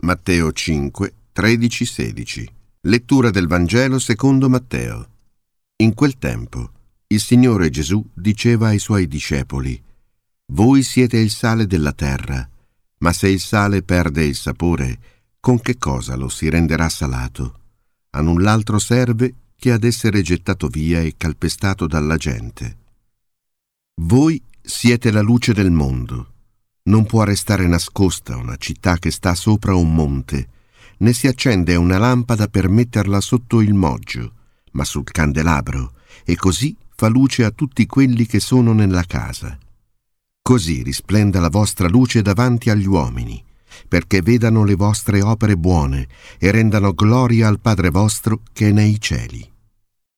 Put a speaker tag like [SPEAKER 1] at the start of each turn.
[SPEAKER 1] Matteo 5, 13-16. Lettura del Vangelo secondo Matteo. In quel tempo il Signore Gesù diceva ai Suoi discepoli: «Voi siete il sale della terra, ma se il sale perde il sapore, con che cosa lo si renderà salato? A null'altro serve che ad essere gettato via e calpestato dalla gente. Voi siete la luce del mondo. Non può restare nascosta una città che sta sopra un monte, né si accende una lampada per metterla sotto il moggio, ma sul candelabro, e così fa luce a tutti quelli che sono nella casa. Così risplenda la vostra luce davanti agli uomini, perché vedano le vostre opere buone e rendano gloria al Padre vostro che è nei cieli».